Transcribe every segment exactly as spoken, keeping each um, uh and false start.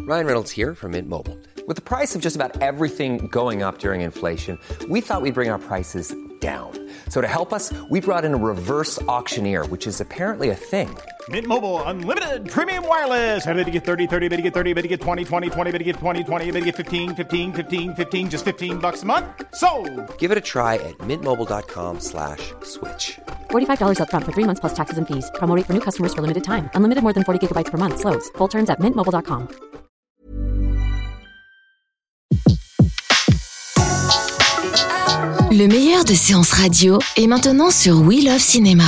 Ryan Reynolds here from Mint Mobile. With the price of just about everything going up during inflation, we thought we'd bring our prices down. So to help us, we brought in a reverse auctioneer, which is apparently a thing. Mint Mobile Unlimited Premium Wireless. How to get thirty, thirty, how to get thirty, how to get twenty, twenty, twenty, how to get twenty, twenty, how to get fifteen, fifteen, fifteen, fifteen, just fifteen bucks a month? Sold! Give it a try at mintmobile.com slash switch. forty-five dollars up front for three months plus taxes and fees. Promo rate for new customers for limited time. Unlimited more than forty gigabytes per month. Slows full terms at mint mobile dot com. Le meilleur de séances radio est maintenant sur We Love Cinéma.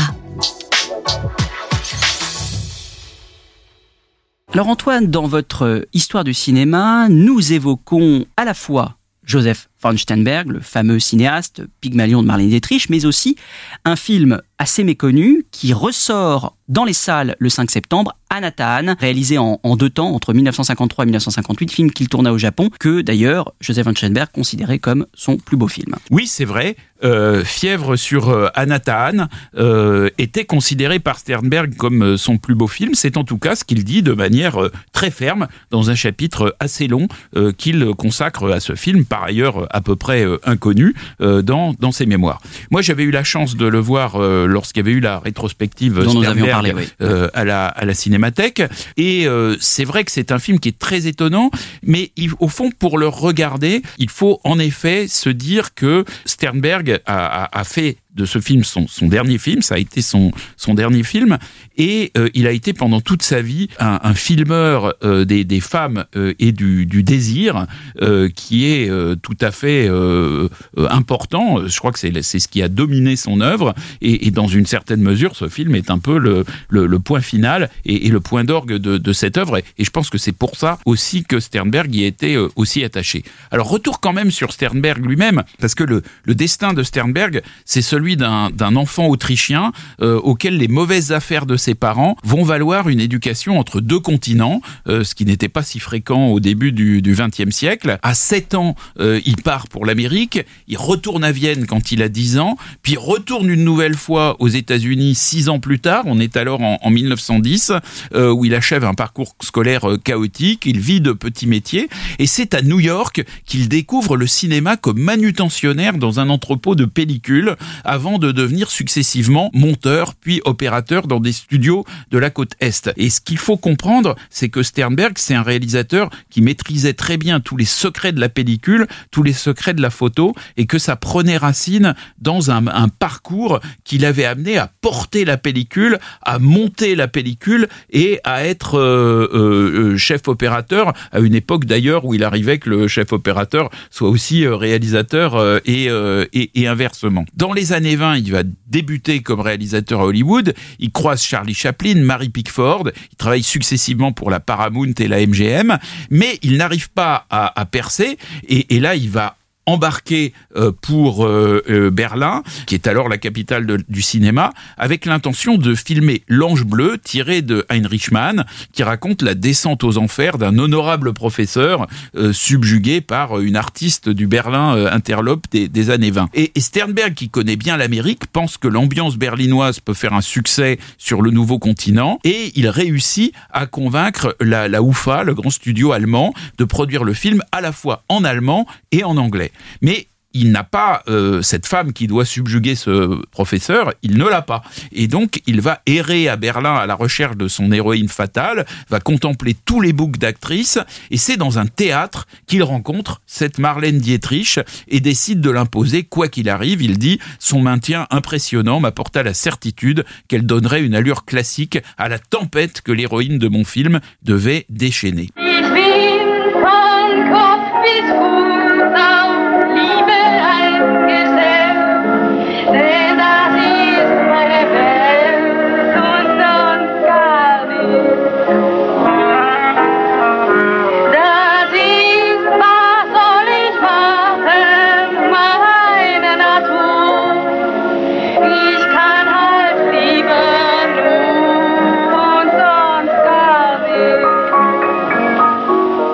Alors Antoine, dans votre histoire du cinéma, nous évoquons à la fois Joseph von Sternberg, le fameux cinéaste Pygmalion de Marlène Dietrich, mais aussi un film assez méconnu qui ressort dans les salles le cinq septembre, Anatane, réalisé en, en deux temps, entre dix-neuf cent cinquante-trois et dix-neuf cent cinquante-huit, film qu'il tourna au Japon, que d'ailleurs Joseph von Sternberg considérait comme son plus beau film. Oui, c'est vrai. Euh, Fièvre sur euh, Anatane euh, était considéré par Sternberg comme euh, son plus beau film. C'est en tout cas ce qu'il dit de manière euh, très ferme dans un chapitre assez long euh, qu'il consacre à ce film, par ailleurs à peu près euh, inconnu euh, dans, dans ses mémoires. Moi, j'avais eu la chance de le voir euh, lorsqu'il y avait eu la rétrospective dont Sternberg nous avions parlé, oui. euh, à, la, à la Cinémathèque. Et euh, c'est vrai que c'est un film qui est très étonnant, mais il, au fond, pour le regarder, il faut en effet se dire que Sternberg a, a, a fait de ce film son, son dernier film, ça a été son, son dernier film, et euh, il a été pendant toute sa vie un, un filmeur euh, des, des femmes euh, et du, du désir euh, qui est euh, tout à fait euh, important. Je crois que c'est, c'est ce qui a dominé son œuvre, et, et dans une certaine mesure, ce film est un peu le, le, le point final et, et le point d'orgue de, de cette œuvre, et, et je pense que c'est pour ça aussi que Sternberg y était euh, aussi attaché. Alors retour quand même sur Sternberg lui-même, parce que le, le destin de Sternberg, c'est celui D'un, d'un enfant autrichien euh, auquel les mauvaises affaires de ses parents vont valoir une éducation entre deux continents, euh, ce qui n'était pas si fréquent au début du, du vingtième siècle. À sept ans, euh, il part pour l'Amérique, il retourne à Vienne quand il a dix ans, puis retourne une nouvelle fois aux États-Unis six ans plus tard, on est alors en, en mille neuf cent dix, euh, où il achève un parcours scolaire euh, chaotique, il vit de petits métiers, et c'est à New York qu'il découvre le cinéma comme manutentionnaire dans un entrepôt de pellicules, avant de devenir successivement monteur puis opérateur dans des studios de la côte Est. Et ce qu'il faut comprendre, c'est que Sternberg, c'est un réalisateur qui maîtrisait très bien tous les secrets de la pellicule, tous les secrets de la photo, et que ça prenait racine dans un, un parcours qui l'avait amené à porter la pellicule, à monter la pellicule et à être euh, euh, chef opérateur, à une époque d'ailleurs où il arrivait que le chef opérateur soit aussi euh, réalisateur euh, et, euh, et, et inversement. Dans les années vingt, il va débuter comme réalisateur à Hollywood. Il croise Charlie Chaplin, Mary Pickford. Il travaille successivement pour la Paramount et la M G M, mais il n'arrive pas à, à percer. Et, et là, il va embarqué euh, pour euh, euh, Berlin, qui est alors la capitale de, du cinéma, avec l'intention de filmer L'Ange bleu, tiré de Heinrich Mann, qui raconte la descente aux enfers d'un honorable professeur euh, subjugué par une artiste du Berlin euh, interlope des, des années vingt. Et, et Sternberg, qui connaît bien l'Amérique, pense que l'ambiance berlinoise peut faire un succès sur le nouveau continent, et il réussit à convaincre la, la U F A, le grand studio allemand, de produire le film à la fois en allemand et en anglais. Mais il n'a pas euh, cette femme qui doit subjuguer ce professeur, il ne l'a pas. Et donc, il va errer à Berlin à la recherche de son héroïne fatale, va contempler tous les boucs d'actrices, et c'est dans un théâtre qu'il rencontre cette Marlène Dietrich et décide de l'imposer quoi qu'il arrive. Il dit « Son maintien impressionnant m'apporta la certitude qu'elle donnerait une allure classique à la tempête que l'héroïne de mon film devait déchaîner. »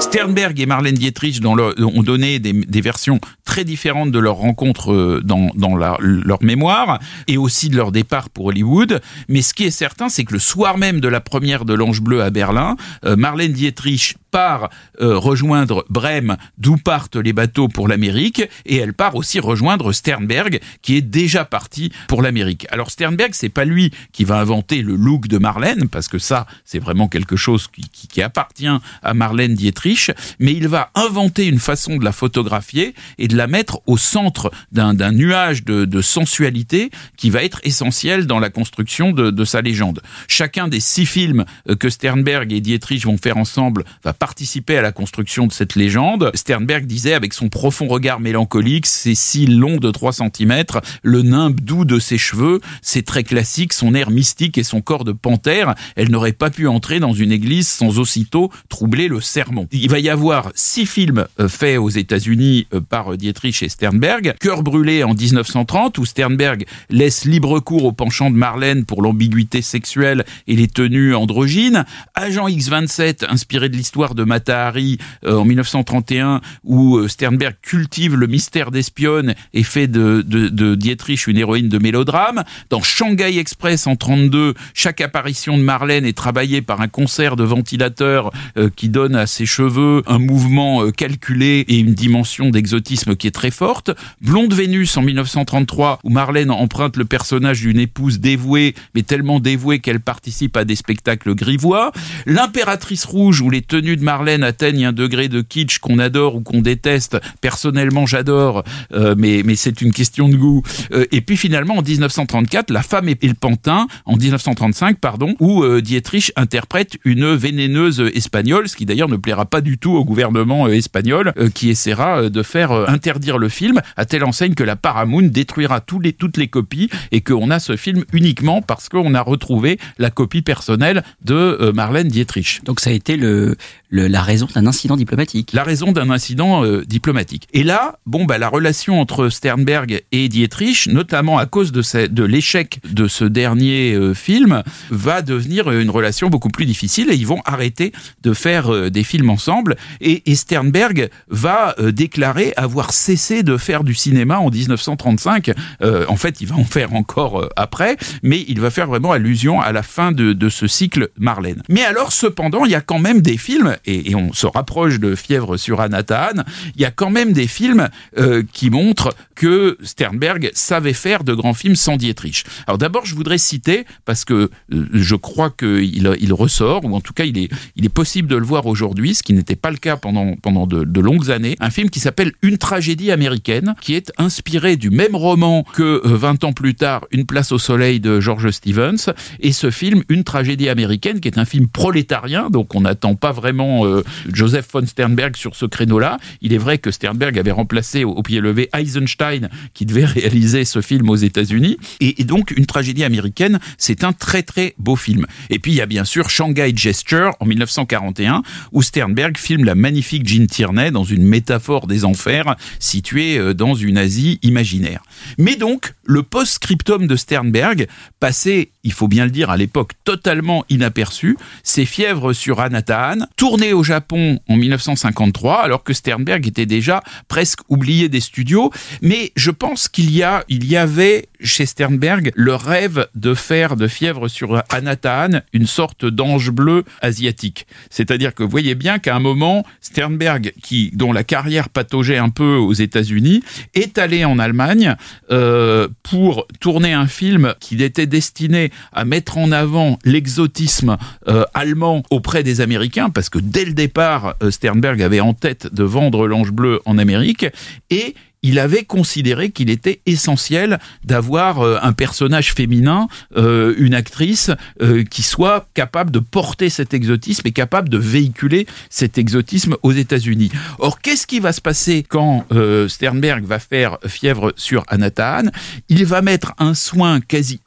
Sternberg et Marlène Dietrich dans leur, ont donné des, des versions très différentes de leur rencontre dans, dans la, leur mémoire et aussi de leur départ pour Hollywood. Mais ce qui est certain, c'est que le soir même de la première de l'Ange Bleu à Berlin, euh, Marlène Dietrich part euh, rejoindre Brême, d'où partent les bateaux pour l'Amérique, et elle part aussi rejoindre Sternberg, qui est déjà parti pour l'Amérique. Alors Sternberg, c'est pas lui qui va inventer le look de Marlène, parce que ça, c'est vraiment quelque chose qui, qui, qui appartient à Marlène Dietrich, mais il va inventer une façon de la photographier et de la mettre au centre d'un, d'un nuage de, de sensualité qui va être essentiel dans la construction de, de sa légende. Chacun des six films que Sternberg et Dietrich vont faire ensemble va participer à la construction de cette légende. Sternberg disait, avec son profond regard mélancolique, ses cils longs de trois centimètres, le nimbe doux de ses cheveux, ses traits classiques, son air mystique et son corps de panthère, elle n'aurait pas pu entrer dans une église sans aussitôt troubler le sermon. Il va y avoir six films faits aux États-Unis par Dietrich et Sternberg. Cœur brûlé en dix-neuf cent trente, où Sternberg laisse libre cours au penchant de Marlène pour l'ambiguïté sexuelle et les tenues androgynes. Agent X vingt-sept, inspiré de l'histoire de Mata Hari euh, en mille neuf cent trente et un, où euh, Sternberg cultive le mystère d'espionne et fait de, de, de Dietrich une héroïne de mélodrame. Dans Shanghai Express en trente-deux, chaque apparition de Marlène est travaillée par un concert de ventilateurs euh, qui donne à ses cheveux un mouvement euh, calculé et une dimension d'exotisme qui est très forte. Blonde Vénus en mille neuf cent trente-trois, où Marlène emprunte le personnage d'une épouse dévouée, mais tellement dévouée qu'elle participe à des spectacles grivois. L'Impératrice Rouge, où les tenues de Marlène atteignent un degré de kitsch qu'on adore ou qu'on déteste. Personnellement, j'adore, euh, mais, mais c'est une question de goût. Euh, et puis finalement, en dix-neuf cent trente-quatre, La femme et le pantin, en dix-neuf cent trente-cinq, pardon, où euh, Dietrich interprète une vénéneuse espagnole, ce qui d'ailleurs ne plaira pas du tout au gouvernement euh, espagnol, euh, qui essaiera euh, de faire euh, interdire le film, à telle enseigne que la Paramount détruira tous les, toutes les copies et qu'on a ce film uniquement parce qu'on a retrouvé la copie personnelle de euh, Marlène Dietrich. Donc ça a été le, le, la raison d'un incident diplomatique. La raison d'un incident euh, diplomatique. Et là, bon, bah, la relation entre Sternberg et Dietrich, notamment à cause de, ce, de l'échec de ce dernier euh, film, va devenir une relation beaucoup plus difficile et ils vont arrêter de faire euh, des films ensemble. Et, et Sternberg va euh, déclarer avoir cessé de faire du cinéma en dix-neuf cent trente-cinq. Euh, en fait, il va en faire encore euh, après, mais il va faire vraiment allusion à la fin de, de ce cycle Marlène. Mais alors, cependant, il y a quand même des films, et, et on se rapproche de Fièvre sur Anatane, il y a quand même des films euh, qui montrent que Sternberg savait faire de grands films sans Dietrich. Alors d'abord, je voudrais citer, parce que euh, je crois qu'il il ressort, ou en tout cas, il est, il est possible de le voir aujourd'hui, ce qui n'était pas le cas pendant, pendant de, de longues années, un film qui s'appelle Une tragédie américaine, qui est inspiré du même roman que euh, vingt ans plus tard, Une place au soleil de George Stevens, et ce film, Une tragédie américaine, qui est un film prolétarien, donc on n'attend pas vraiment euh, Joseph von Sternberg sur ce créneau-là. Il est vrai que Sternberg avait remplacé au, au pied levé Eisenstein, qui devait réaliser ce film aux États-Unis, et, et donc Une tragédie américaine, c'est un très très beau film. Et puis il y a bien sûr Shanghai Gesture en mille neuf cent quarante et un, où Sternberg filme la magnifique Jean Tierney dans une métaphore des enfers située dans une Asie imaginaire. Mais donc, le post-scriptum de Sternberg, passé, il faut bien le dire, à l'époque totalement inaperçu, c'est Fièvre sur Anatane, tourné au Japon en mille neuf cent cinquante-trois, alors que Sternberg était déjà presque oublié des studios. Mais je pense qu'il y a, il y avait chez Sternberg le rêve de faire de Fièvre sur Anatane une sorte d'ange bleu asiatique. C'est-à-dire que vous voyez bien qu'à un moment, Sternberg, qui, dont la carrière pataugeait un peu aux États-Unis, est allé en Allemagne euh, pour tourner un film qui était destiné à mettre en avant l'exotisme euh, allemand auprès des Américains, parce que dès le départ, Sternberg avait en tête de vendre l'ange bleu en Amérique, et il avait considéré qu'il était essentiel d'avoir euh, un personnage féminin, euh, une actrice euh, qui soit capable de porter cet exotisme et capable de véhiculer cet exotisme aux États-Unis. Or, qu'est-ce qui va se passer quand euh, Sternberg va faire Fièvre sur Anatane ? Il va mettre un soin quasi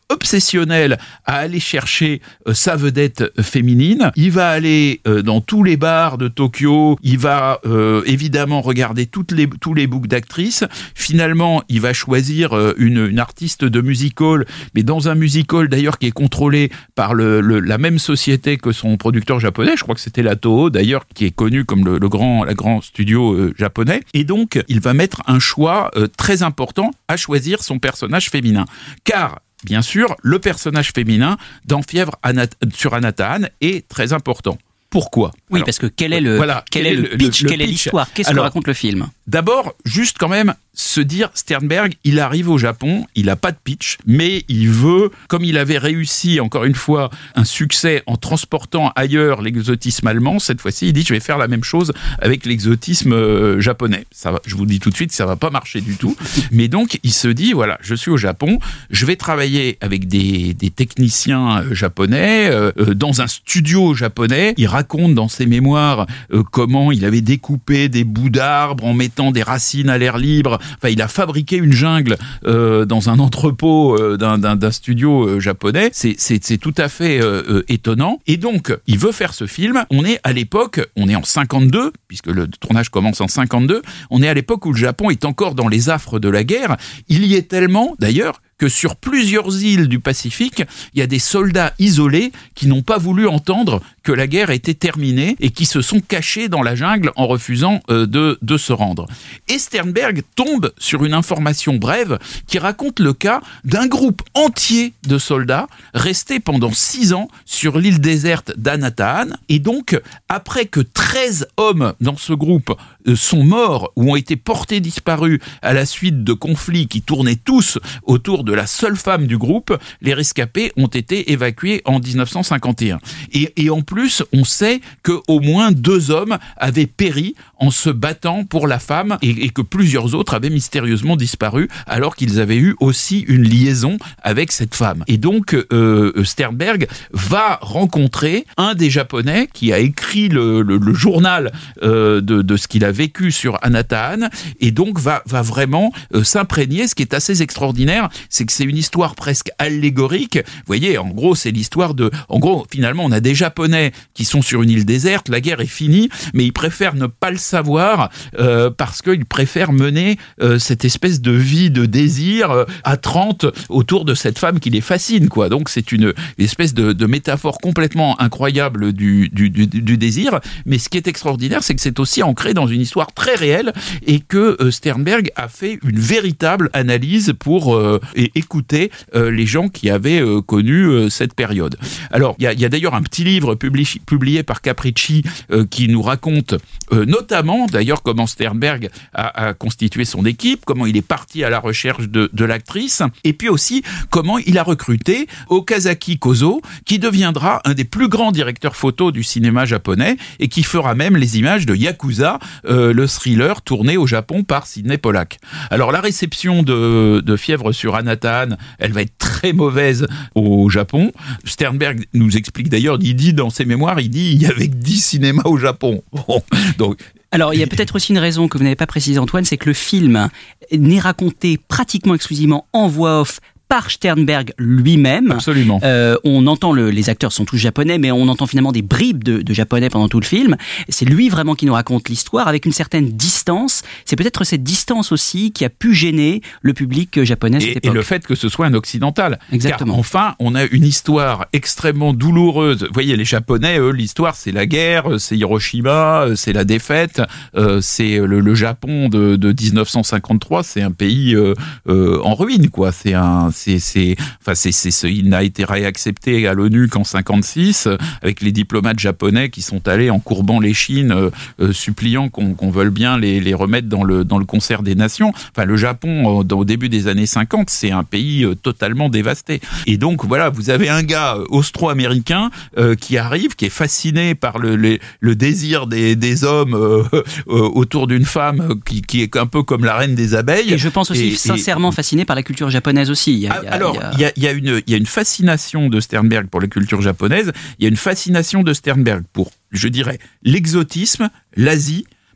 obsessionnel à aller chercher euh, sa vedette féminine. Il va aller euh, dans tous les bars de Tokyo, il va euh, évidemment regarder toutes les, tous les books d'actrices. Finalement, il va choisir euh, une, une artiste de music hall, mais dans un music hall d'ailleurs qui est contrôlé par le, le, la même société que son producteur japonais, je crois que c'était la Toho d'ailleurs, qui est connu comme le, le grand, la grand studio euh, japonais. Et donc, il va mettre un choix euh, très important à choisir son personnage féminin. Car bien sûr, le personnage féminin dans Fièvre Anat- sur Anatane est très important. Pourquoi ? Oui, Alors, parce que quel est le, voilà, quel est le pitch, le quelle est pitch. l'histoire ? Qu'est-ce Alors, que raconte le film ? D'abord, juste quand même se dire, Sternberg, il arrive au Japon, il n'a pas de pitch, mais il veut, comme il avait réussi, encore une fois, un succès en transportant ailleurs l'exotisme allemand, cette fois-ci, il dit, je vais faire la même chose avec l'exotisme euh, japonais. Ça va, je vous dis tout de suite, ça va pas marcher du tout. Mais donc, il se dit, voilà, je suis au Japon, je vais travailler avec des, des techniciens euh, japonais, euh, euh, dans un studio japonais. Il raconte dans ses mémoires euh, comment il avait découpé des bouts d'arbres en mettant des racines à l'air libre. Enfin, il a fabriqué une jungle euh, dans un entrepôt euh, d'un, d'un, d'un studio euh, japonais. C'est, c'est, c'est tout à fait euh, euh, étonnant. Et donc, il veut faire ce film. On est à l'époque, on est en cinquante-deux, puisque le tournage commence en cinquante-deux. On est à l'époque où le Japon est encore dans les affres de la guerre. Il y est tellement, d'ailleurs, que sur plusieurs îles du Pacifique, il y a des soldats isolés qui n'ont pas voulu entendre que la guerre était terminée et qui se sont cachés dans la jungle en refusant euh, de, de se rendre. Et Sternberg tombe sur une information brève qui raconte le cas d'un groupe entier de soldats restés pendant six ans sur l'île déserte d'Anatane. Et donc, après que treize hommes dans ce groupe euh, sont morts ou ont été portés disparus à la suite de conflits qui tournaient tous autour de de la seule femme du groupe, les rescapés ont été évacués en dix-neuf cent cinquante et un. Et, et en plus, on sait qu'au moins deux hommes avaient péri en se battant pour la femme et, et que plusieurs autres avaient mystérieusement disparu alors qu'ils avaient eu aussi une liaison avec cette femme. Et donc, euh, Sternberg va rencontrer un des Japonais qui a écrit le, le, le journal euh, de, de ce qu'il a vécu sur Anatane et donc va, va vraiment euh, s'imprégner. Ce qui est assez extraordinaire, c'est que c'est une histoire presque allégorique. Vous voyez, en gros, c'est l'histoire de... En gros, finalement, on a des Japonais qui sont sur une île déserte, la guerre est finie, mais ils préfèrent ne pas le savoir euh, parce qu'ils préfèrent mener euh, cette espèce de vie de désir euh, à trente autour de cette femme qui les fascine, quoi. Donc, c'est une, une espèce de, de métaphore complètement incroyable du, du, du, du désir. Mais ce qui est extraordinaire, c'est que c'est aussi ancré dans une histoire très réelle et que euh, Sternberg a fait une véritable analyse pour... Euh, et écouter euh, les gens qui avaient euh, connu euh, cette période. Alors, il y a, y a d'ailleurs un petit livre publi- publié par Capricci euh, qui nous raconte euh, notamment, d'ailleurs, comment Sternberg a, a constitué son équipe, comment il est parti à la recherche de, de l'actrice, et puis aussi comment il a recruté Okazaki Kozo, qui deviendra un des plus grands directeurs photo du cinéma japonais et qui fera même les images de Yakuza, euh, le thriller tourné au Japon par Sidney Pollack. Alors, la réception de, de Fièvre sur Anatane, elle va être très mauvaise au Japon. Sternberg nous explique d'ailleurs, il dit dans ses mémoires, il dit il y avait dix cinémas au Japon. Bon, donc... Alors, il y a peut-être aussi une raison que vous n'avez pas précisée, Antoine, c'est que le film n'est raconté pratiquement exclusivement en voix off par Sternberg lui-même. Absolument. Euh, on entend, le, les acteurs sont tous japonais, mais on entend finalement des bribes de, de japonais pendant tout le film. C'est lui vraiment qui nous raconte l'histoire avec une certaine distance. C'est peut-être cette distance aussi qui a pu gêner le public japonais à cette et, époque. Et le fait que ce soit un occidental. Exactement. Car enfin, on a une histoire extrêmement douloureuse. Vous voyez, les Japonais, eux, l'histoire, c'est la guerre, c'est Hiroshima, c'est la défaite, euh, c'est le, le Japon de, de dix-neuf cent cinquante-trois, c'est un pays euh, euh, en ruine, quoi. C'est un C'est, c'est, enfin, c'est, c'est, c'est, il n'a été réaccepté à l'ONU qu'en cinquante-six, avec les diplomates japonais qui sont allés en courbant l'échine, euh, euh, suppliant qu'on, qu'on veuille bien les, les remettre dans le, dans le concert des nations. Enfin, le Japon, au début des années cinquante, c'est un pays euh, totalement dévasté. Et donc, voilà, vous avez un gars austro-américain euh, qui arrive, qui est fasciné par le, les, le désir des, des hommes euh, euh, autour d'une femme qui, qui est un peu comme la reine des abeilles. Et je pense aussi et, sincèrement et... fasciné par la culture japonaise aussi. Il y a, Ah, alors, il y a, il y a une, il y a une fascination de Sternberg pour la culture japonaise. Il y a une fascination de Sternberg pour, je dirais, l'exotisme, l'Asie,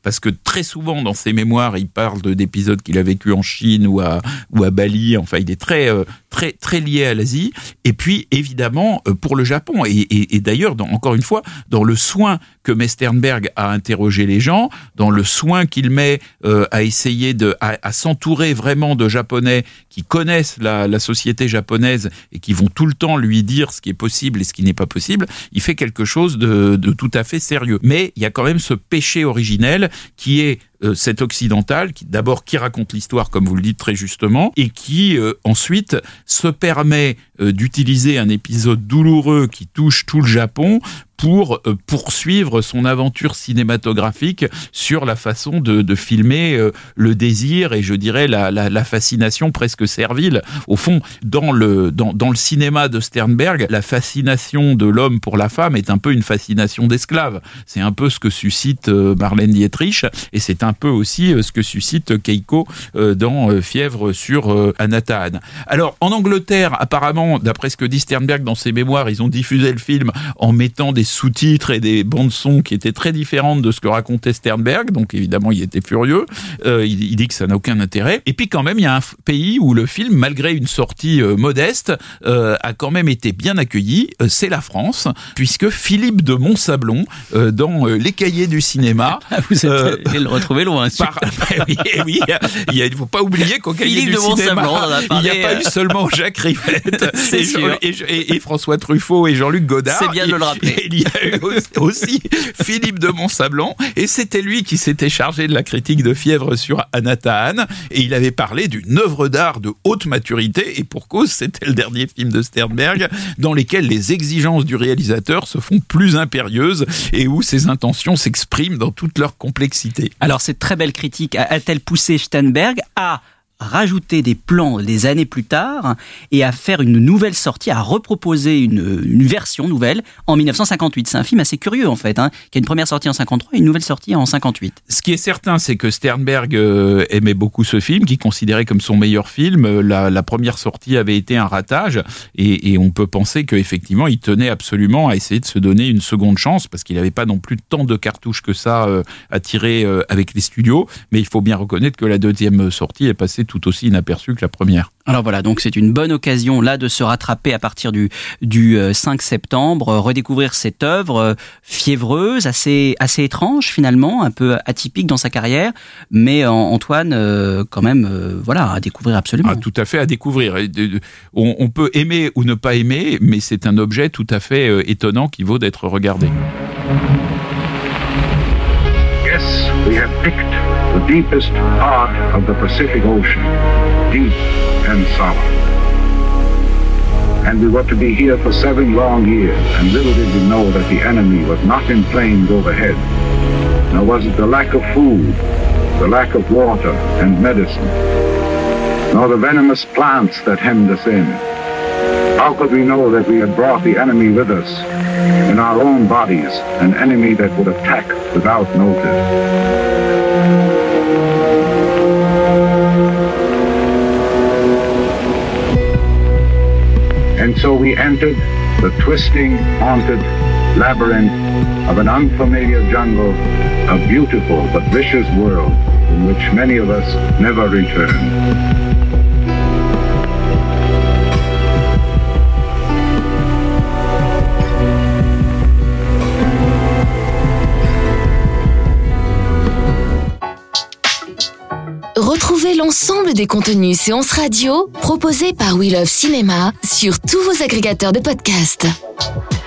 parce que très souvent dans ses mémoires, il parle de, d'épisodes qu'il a vécu en Chine ou à, ou à Bali. Enfin, il est très, euh, très, très lié à l'Asie. Et puis, évidemment, euh, pour le Japon. Et, et, et d'ailleurs, dans, encore une fois, dans le soin que met Sternberg à interroger les gens, dans le soin qu'il met euh, à essayer de, à, à s'entourer vraiment de Japonais qui connaissent la, la société japonaise et qui vont tout le temps lui dire ce qui est possible et ce qui n'est pas possible, il fait quelque chose de, de tout à fait sérieux. Mais il y a quand même ce péché originel qui est euh, cet occidental, qui d'abord qui raconte l'histoire, comme vous le dites très justement, et qui euh, ensuite se permet euh, d'utiliser un épisode douloureux qui touche tout le Japon pour euh, poursuivre son aventure cinématographique sur la façon de, de filmer euh, le désir et je dirais la, la, la fascination presque servile. Au fond, dans le, dans, dans le cinéma de Sternberg, la fascination de l'homme pour la femme est un peu une fascination d'esclave. C'est un peu ce que suscite euh, Marlène Dietrich et c'est un peu aussi euh, ce que suscite Keiko euh, dans euh, Fièvre sur euh, Anatahan. Alors, en Angleterre, apparemment, d'après ce que dit Sternberg dans ses mémoires, ils ont diffusé le film en mettant des sous-titres et des bandes-son qui étaient très différentes de ce que racontait Sternberg, donc évidemment il était furieux, euh, il, il dit que ça n'a aucun intérêt, et puis quand même il y a un f- pays où le film, malgré une sortie euh, modeste, euh, a quand même été bien accueilli, euh, c'est la France, puisque Philippe de Montsablon, euh, dans euh, Les Cahiers du cinéma... Vous êtes euh, allé le retrouver loin. par, oui, oui, il ne faut pas oublier qu'au Cahiers Philippe du de cinéma, Montsablon, il n'y a pas eu seulement Jacques Rivette et, sûr. et, et, et François Truffaut et Jean-Luc Godard. C'est bien de le rappeler. Il y a eu aussi Philippe de Montsablon, et c'était lui qui s'était chargé de la critique de Fièvre sur Anatahan, et il avait parlé d'une œuvre d'art de haute maturité, et pour cause, c'était le dernier film de Sternberg, dans lesquels les exigences du réalisateur se font plus impérieuses, et où ses intentions s'expriment dans toute leur complexité. Alors, cette très belle critique a-t-elle poussé Sternberg à rajouter des plans des années plus tard et à faire une nouvelle sortie, à reproposer une, une version nouvelle en dix-neuf cent cinquante-huit. C'est un film assez curieux en fait, hein, qui a une première sortie en cinquante-trois et une nouvelle sortie en cinquante-huit. Ce qui est certain, c'est que Sternberg euh, aimait beaucoup ce film, qu'il considérait comme son meilleur film. La, la première sortie avait été un ratage, et, et on peut penser qu'effectivement, il tenait absolument à essayer de se donner une seconde chance, parce qu'il n'avait pas non plus tant de cartouches que ça euh, à tirer euh, avec les studios, mais il faut bien reconnaître que la deuxième sortie est passée tout aussi inaperçue que la première. Alors voilà, donc c'est une bonne occasion là de se rattraper à partir du, du cinq septembre, euh, redécouvrir cette œuvre euh, fiévreuse, assez, assez étrange finalement, un peu atypique dans sa carrière, mais euh, Antoine, euh, quand même, euh, voilà, à découvrir absolument. Ah, tout à fait à découvrir. On, on peut aimer ou ne pas aimer, mais c'est un objet tout à fait euh, étonnant qui vaut d'être regardé. Yes, we have picked the deepest part of the Pacific Ocean, deep and solemn. And we were to be here for seven long years, and little did we know that the enemy was not in planes overhead, nor was it the lack of food, the lack of water and medicine, nor the venomous plants that hemmed us in. How could we know that we had brought the enemy with us in our own bodies, an enemy that would attack without notice? And so we entered the twisting, haunted labyrinth of an unfamiliar jungle, a beautiful but vicious world in which many of us never return. Retrouvez l'ensemble des contenus séances radio proposés par We Love Cinéma sur tous vos agrégateurs de podcasts.